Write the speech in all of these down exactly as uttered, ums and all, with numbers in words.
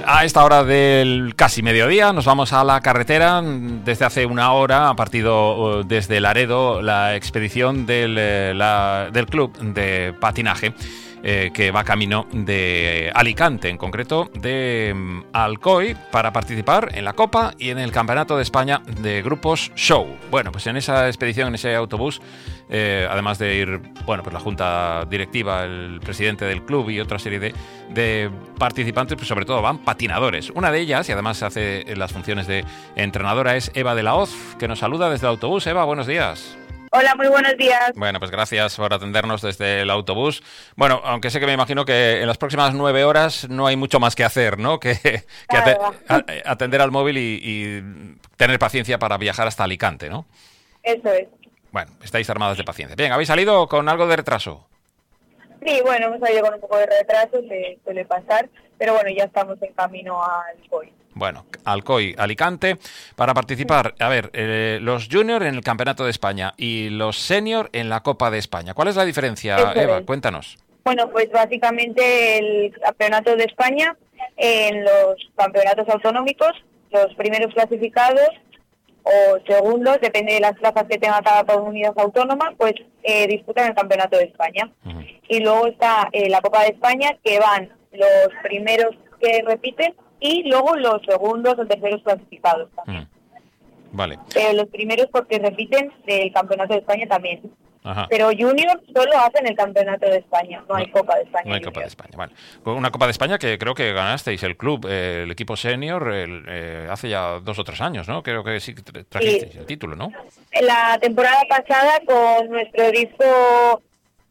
A esta hora del casi mediodía nos vamos a la carretera. Desde hace una hora ha partido desde Laredo la expedición del, la, del club de patinaje eh, que va camino de Alicante, en concreto de um, Alcoy, para participar en la Copa y en el Campeonato de España de Grupos Show. Bueno, pues en esa expedición, en ese autobús, eh, además de ir, bueno, pues la junta directiva, el presidente del club y otra serie de, de participantes, pues sobre todo van patinadores. Una de ellas, y además hace las funciones de entrenadora, es Eva de la Hoz, que nos saluda desde el autobús. Eva, buenos días. Hola, muy buenos días. Bueno, pues gracias por atendernos desde el autobús. Bueno, aunque sé que me imagino que en las próximas nueve horas no hay mucho más que hacer, ¿no? Que, que ate- a- atender al móvil y, y tener paciencia para viajar hasta Alicante, ¿no? Eso es. Bueno, estáis armadas de paciencia. Bien, ¿habéis salido con algo de retraso? Sí, bueno, hemos salido con un poco de retraso, se suele pasar, pero bueno, ya estamos en camino al Alcoy. Bueno, Alcoy, Alicante, para participar, a ver, eh, los junior en el Campeonato de España y los senior en la Copa de España. ¿Cuál es la diferencia, Eso Eva? es. Cuéntanos. Bueno, pues básicamente el Campeonato de España, en los campeonatos autonómicos, los primeros clasificados o segundos, depende de las plazas que tenga cada comunidad autónoma, pues eh, disputan el Campeonato de España. Uh-huh. Y luego está eh, la Copa de España, que van los primeros que repiten y luego los segundos o terceros clasificados también. Uh-huh. Vale. Pero los primeros porque repiten del Campeonato de España también. Ajá. Pero Junior solo hacen el Campeonato de España, no hay No, Copa de España. No hay Junior. Copa de España, vale. Una Copa de España que creo que ganasteis el club, eh, el equipo senior, el, eh, hace ya dos o tres años, ¿no? Creo que sí que tra- trajisteis Sí. el título, ¿no? En la temporada pasada con nuestro disco,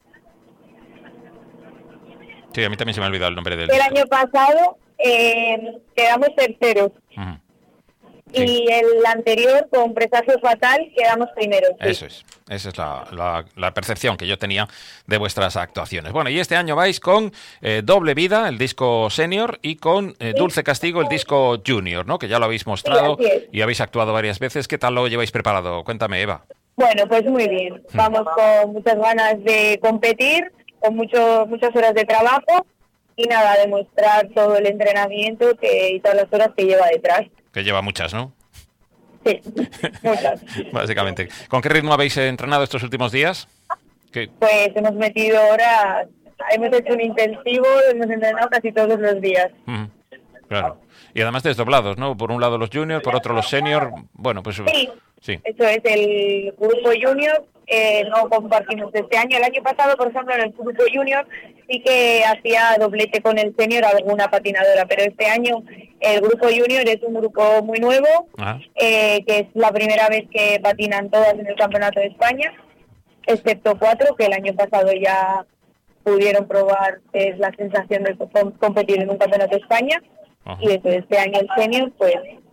Sí, a mí también se me ha olvidado el nombre del el disco. año pasado eh, quedamos terceros. Ujú. Sí. Y el anterior, con Presagio Fatal, quedamos primeros. Sí. Eso es, esa es la, la, la percepción que yo tenía de vuestras actuaciones. Bueno, y este año vais con eh, Doble Vida, el disco senior, y con eh, Dulce Castigo, el disco junior, ¿no? Que ya lo habéis mostrado Sí, así es. y habéis actuado varias veces. ¿Qué tal lo lleváis preparado? Cuéntame, Eva. Bueno, pues muy bien. Vamos con muchas ganas de competir, con mucho, muchas horas de trabajo y nada, demostrar todo el entrenamiento que, y todas las horas que lleva detrás. Que lleva muchas, ¿no? Sí, muchas. Básicamente. ¿Con qué ritmo habéis eh, entrenado estos últimos días? ¿Qué? Pues hemos metido horas, hemos hecho un intensivo, hemos entrenado casi todos los días. Ujú. Claro. Y además desdoblados, ¿no? Por un lado los junior, por otro los senior. Bueno, pues Sí, sí. eso es el grupo junior. Eh, no compartimos este año. El año pasado, por ejemplo, en el grupo junior sí que hacía doblete con el senior alguna patinadora, pero este año el grupo junior es un grupo muy nuevo, Ajá. eh, que es la primera vez que patinan todas en el Campeonato de España, excepto cuatro que el año pasado ya pudieron probar eh, la sensación de com- competir en un Campeonato de España. Ajá. Y desde este año el senior, pues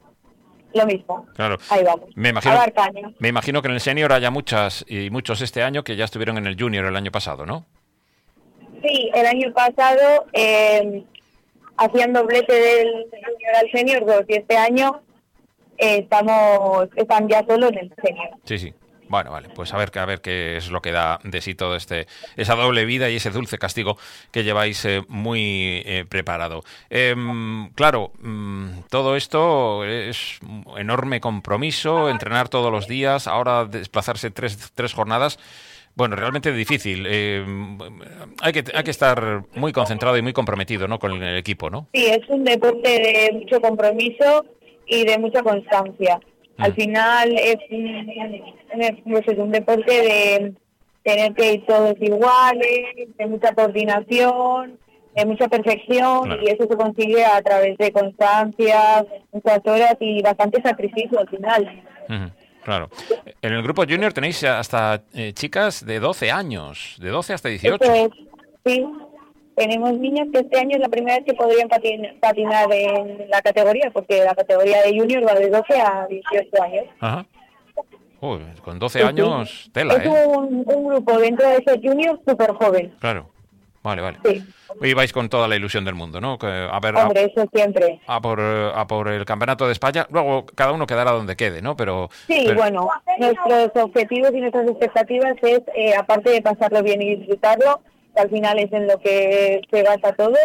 lo mismo. Claro. Ahí vamos. Me imagino, A dar caña. me imagino que en el senior haya muchas y muchos este año que ya estuvieron en el junior el año pasado, ¿no? Sí, el año pasado eh, hacían doblete del junior al senior dos y este año eh, estamos están ya solo en el senior. Sí, sí. Bueno, vale, pues a ver, a ver qué es lo que da de sí todo este, esa doble vida y ese dulce castigo que lleváis eh, muy eh, preparado. Eh, claro, mm, todo esto es un enorme compromiso, entrenar todos los días, ahora desplazarse tres, tres jornadas. Bueno, realmente difícil. Eh, hay que hay que estar muy concentrado y muy comprometido, ¿no? Con el equipo, ¿no? Sí, es un deporte de mucho compromiso y de mucha constancia. Al final es un, pues es un deporte de tener que ir todos iguales, de mucha coordinación, de mucha perfección, Claro. y eso se consigue a través de constancia, muchas horas y bastante sacrificio al final. Ujú, claro. En el grupo junior tenéis hasta eh, chicas de doce años, de doce hasta dieciocho. Eso es, sí. Tenemos niñas que este año es la primera vez que podrían patin- patinar en la categoría, porque la categoría de junior va de doce a dieciocho años. Ajá. Uy, con doce Sí, sí. años, tela, Es ¿eh? un, un grupo dentro de ese junior súper joven. Claro. Vale, vale. Sí, Y vais con toda la ilusión del mundo, ¿no? Que, a ver, a, hombre, eso siempre. a por, eh, a por el campeonato de España. Luego cada uno quedará donde quede, ¿no? Pero, Sí, pero- bueno, nuestros objetivos y nuestras expectativas es, eh, aparte de pasarlo bien y disfrutarlo, que al final es en lo que se basa todo,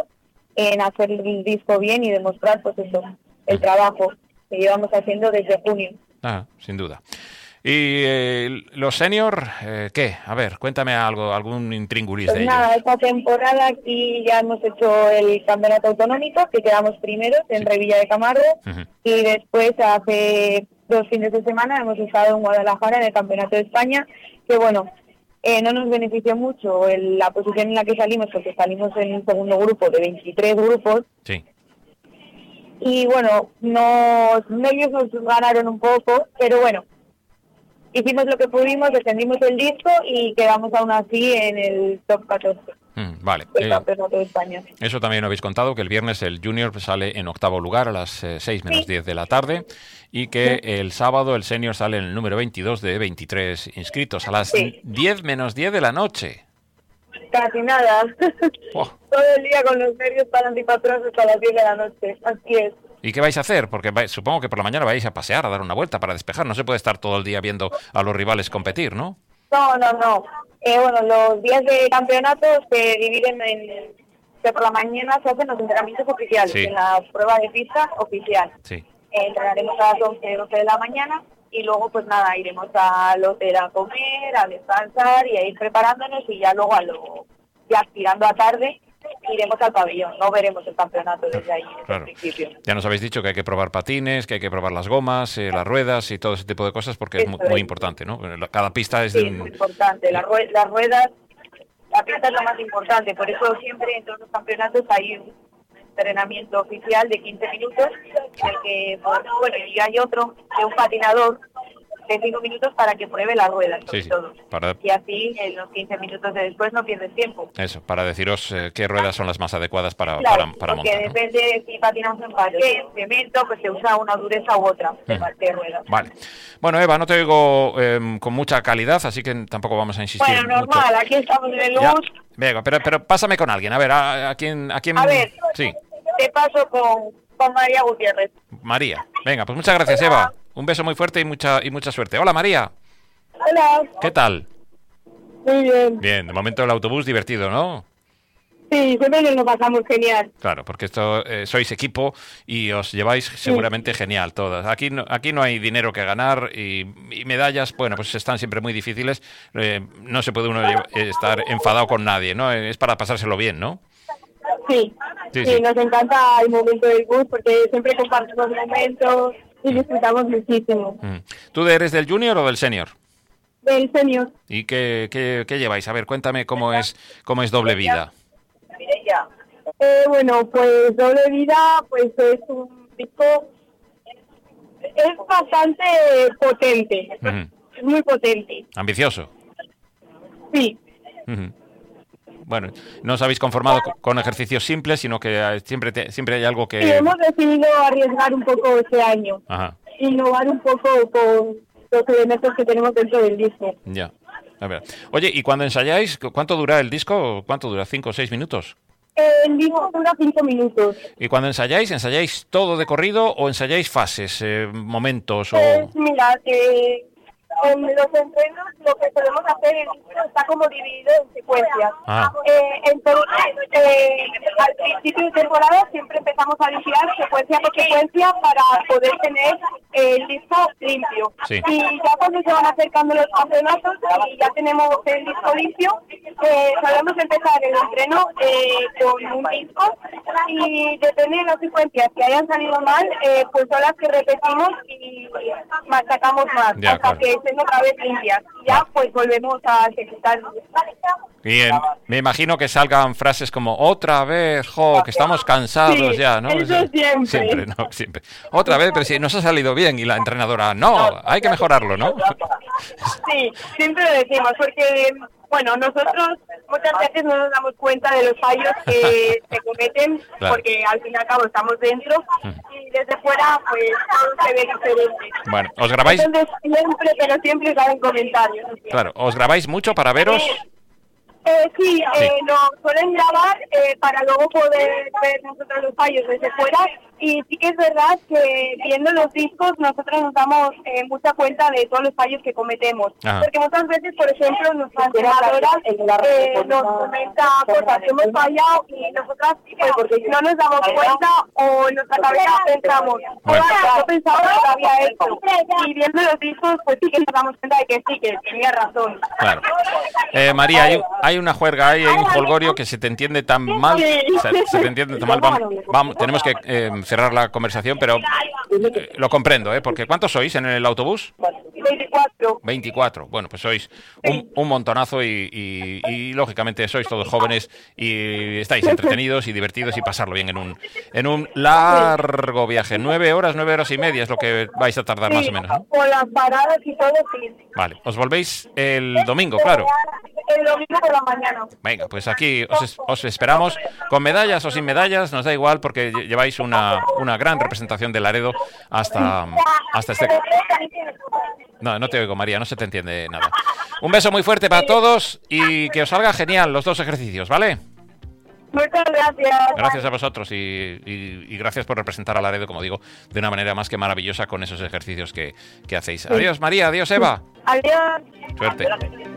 en hacer el disco bien y demostrar, pues eso, el trabajo que llevamos haciendo desde junio. Ah, sin duda. ¿Y eh, los senior, eh, qué? A ver, cuéntame algo, algún intríngulis Pues de nada, ellos. esta temporada aquí ya hemos hecho el campeonato autonómico, que quedamos primeros en Sí. Revilla de Camargo, Uh-huh. y después hace dos fines de semana hemos estado en Guadalajara en el Campeonato de España, que bueno, eh, no nos benefició mucho el- la posición en la que salimos, porque salimos en un segundo grupo de veintitrés grupos, Sí. y bueno, nos, ellos nos ganaron un poco, pero bueno, hicimos lo que pudimos, defendimos el disco y quedamos aún así en el top catorce Mm, vale. del Eh, Campeonato de España. Eso también habéis contado, que el viernes el Junior sale en octavo lugar a las eh, seis menos Sí. diez de la tarde y que Sí. el sábado el Senior sale en el número veintidós de veintitrés inscritos a las Sí. diez menos diez de la noche. Casi nada. Oh. Todo el día con los nervios para adelante y para atrás hasta las diez de la noche. Así es. ¿Y qué vais a hacer? Porque vais- supongo que por la mañana vais a pasear, a dar una vuelta para despejar. No se puede estar todo el día viendo a los rivales competir, ¿no? No, no, no. Eh, bueno, los días de campeonato se dividen en que por la mañana se hacen los entrenamientos oficiales, Sí. en la prueba de pista oficial. Sí. Eh, entrenaremos a las once, doce de la mañana y luego pues nada, iremos al hotel a comer, a descansar y a ir preparándonos y ya luego a lo ya tirando a tarde iremos al pabellón, no veremos el campeonato desde ahí desde Claro. el principio. Ya nos habéis dicho que hay que probar patines, que hay que probar las gomas, eh, las ruedas y todo ese tipo de cosas porque es Eso muy, muy es. importante, ¿no? Cada pista es Sí, de es un- muy importante. Las, rue- las ruedas, la pista es lo más importante. Por eso siempre en todos los campeonatos hay un entrenamiento oficial de quince minutos, en el que, pues, bueno, y hay otro de un patinador de cinco minutos para que pruebe las ruedas, sobre Sí, sí, todo. para- Y así en los quince minutos de después no pierdes tiempo. Eso, para deciros eh, qué ruedas son las más adecuadas para, Claro, para, para porque montar, ¿no? depende de si patinamos en parqué, en cemento, pues se usa una dureza u otra de, Mm. de ruedas. Vale. Bueno, Eva, no te oigo eh, con mucha calidad, así que tampoco vamos a insistir Bueno, mucho. normal, aquí estamos en el Ya. bus. Venga, pero, pero pásame con alguien. A ver, ¿a, a quién, a quién? A ver. Sí, Te paso con, con María Gutiérrez. María. Venga, pues muchas gracias, Hola. Eva. Un beso muy fuerte y mucha, y mucha suerte. Hola, María. Hola. ¿Qué tal? Muy bien. Bien, de momento el autobús divertido, ¿no? Sí, siempre nos lo pasamos genial. Claro, porque esto eh, sois equipo y os lleváis seguramente genial todas. Aquí no, aquí no hay dinero que ganar y, y medallas, bueno, pues están siempre muy difíciles. Eh, no se puede uno lle- estar enfadado con nadie, ¿no? Es para pasárselo bien, ¿no? Sí. Sí, Sí, sí. nos encanta el momento del bus porque siempre compartimos momentos y disfrutamos muchísimo. Mm. ¿Tú eres del junior o del senior? Del senior. ¿Y qué, qué, qué lleváis? A ver, cuéntame cómo es cómo es doble vida. Eh, bueno, pues Doble Vida pues es un disco, es bastante potente, Ujú. es muy potente, Ambicioso. sí. Ujú. Bueno, no os habéis conformado co- con ejercicios simples, sino que eh, siempre te- siempre hay algo Y que... hemos decidido arriesgar un poco este año, Ajá, innovar un poco con los elementos que tenemos dentro del disco. ya. A ver. Oye, ¿y cuando ensayáis, cu- cuánto dura el disco? ¿Cuánto dura? ¿Cinco o seis minutos? El disco dura cinco minutos. ¿Y cuando ensayáis, ensayáis todo de corrido o ensayáis fases, eh, momentos o...? Pues mira, que en los entrenos lo que podemos hacer es, está como dividido en secuencias. Ah. Eh, entonces, eh, al principio de temporada siempre empezamos a vigilar secuencia por secuencia para poder tener el disco limpio. Sí. Y ya cuando se van acercando los campeonatos y ya tenemos el disco limpio, eh, sabemos empezar el entreno eh, con un disco y depende de las secuencias que hayan salido mal, eh, pues son las que repetimos y machacamos más Ya, hasta claro. que estén otra vez limpias. Ya pues volvemos a ejecutar. Bien, me imagino que salgan frases como otra vez, jo, que estamos cansados Sí, ya, ¿no? eso siempre. Siempre, no, siempre. Otra vez, pero si nos ha salido bien y la entrenadora, no, hay que mejorarlo, ¿no? Sí, siempre lo decimos, porque, bueno, nosotros muchas veces no nos damos cuenta de los fallos que se cometen, Claro. porque al fin y al cabo estamos dentro, y desde fuera, pues, todo se ve diferente. Bueno, ¿os grabáis? Entonces, siempre, pero siempre salen comentarios. Claro, ¿os grabáis mucho para veros? Eh, sí, Sí. eh, nos suelen grabar eh, para luego poder ver nosotros los fallos desde fuera Y sí que es verdad que viendo los discos nosotros nos damos eh, mucha cuenta de todos los fallos que cometemos. Ajá. Porque muchas veces, por ejemplo, nuestra entrenadora eh, nos comenta cosas que hemos fallado y nosotras pues, no nos damos cuenta o en nuestra cabeza pensamos, Bueno. yo pensaba que lo había hecho. Y viendo los discos, pues sí que nos damos cuenta de que sí, que tenía razón. Claro. Eh, María, hay, hay una juerga, hay, hay un jolgorio que se te entiende tan mal. Se, se te entiende tan mal. Vamos, vamos, tenemos que eh, cerrar la conversación, pero eh, lo comprendo, ¿eh? Porque ¿cuántos sois en el autobús? veinticuatro. veinticuatro. Bueno, pues sois un, un montonazo y, y, y, lógicamente sois todos jóvenes y estáis entretenidos y divertidos y pasarlo bien en un en un largo viaje. Nueve horas, nueve horas y media es lo que vais a tardar más o menos, ¿no? Con las paradas y todo, sí. Vale, os volvéis el domingo, claro. El domingo por la mañana. Venga, pues aquí os, es- os esperamos con medallas o sin medallas, nos da igual porque lle- lleváis una, una gran representación de Laredo hasta, hasta este... No, no te oigo, María, no se te entiende nada. Un beso muy fuerte para todos y que os salga genial los dos ejercicios, ¿vale? Muchas gracias. Gracias a vosotros y, y- y gracias por representar a Laredo, como digo, de una manera más que maravillosa con esos ejercicios que, que hacéis. Adiós, María, adiós, Eva. Adiós. Suerte.